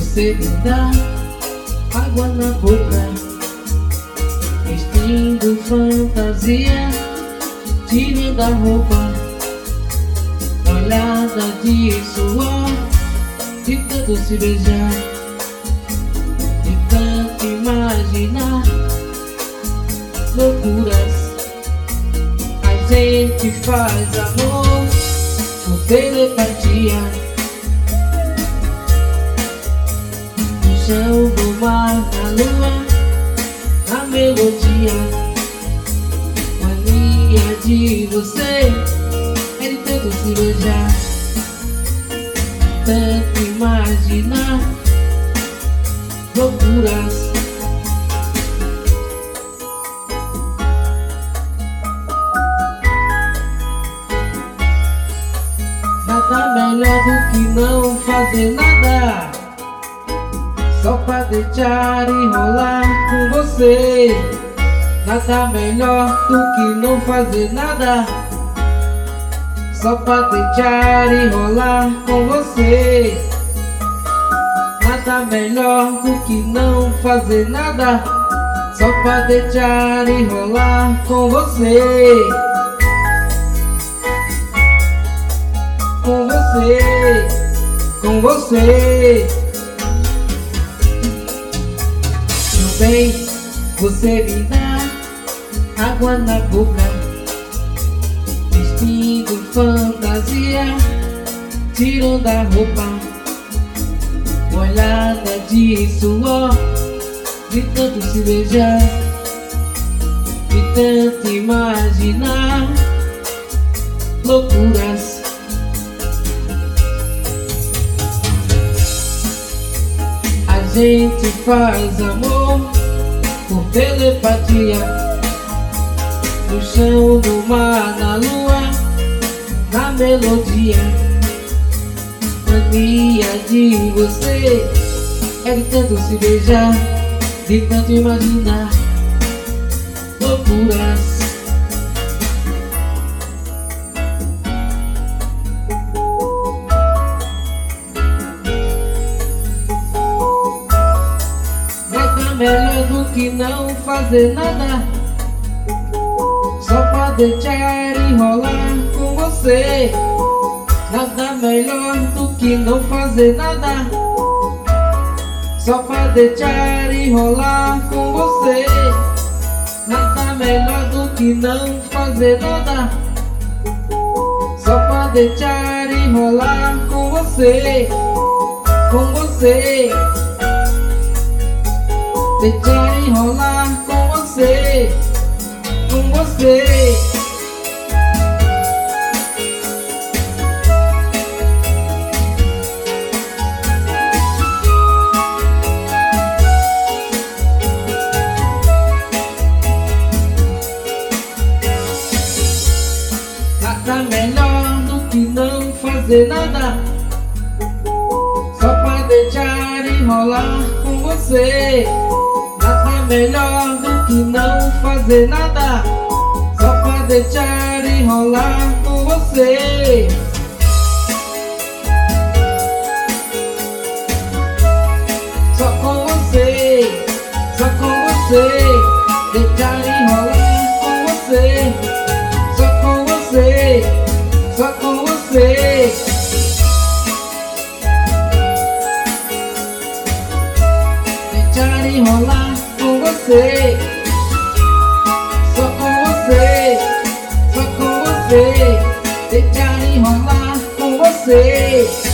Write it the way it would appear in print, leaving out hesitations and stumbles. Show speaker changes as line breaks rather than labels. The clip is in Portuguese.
você me dá água na boca, vestindo fantasia, tirando a roupa, olhada de suor, de tanto se beijar, de tanto imaginar loucuras. A gente faz amor por telepatia, no chão do mar, na lua, na melodia. Mania de você é de tanto se beijar, tanto imaginar loucuras. Nada melhor do que não fazer nada, só pra deixar enrolar com você. Nada melhor do que não fazer nada, só pra deixar enrolar com você. Nada melhor do que não fazer nada, só pra deixar enrolar com você. Com você, com você. Meu bem, você me dá água na boca, vestindo fantasia, tirando a roupa, molhada de suor, de tanto se beijar, de tanto imaginar loucuras. A gente faz amor por telepatia, no chão, no mar, na lua, na melodia. Mania de você é de tanto se beijar, de tanto imaginar loucuras. Melhor do que não fazer nada, só pra deixar enrolar com você. Nada melhor do que não fazer nada, só pra deixar enrolar com você. Nada melhor do que não fazer nada, só pra deixar enrolar com você. Com você, deixar enrolar com você, com você. Nada melhor do que não fazer nada, só pra deixar enrolar com você. Nada melhor do que não fazer nada, só pra deixar enrolar com você. Só com você, só com você, deixar enrolar com você. Só com você, só com você. Deixar enrolar com você. Só com você, só com você. Deixar enrolar com você.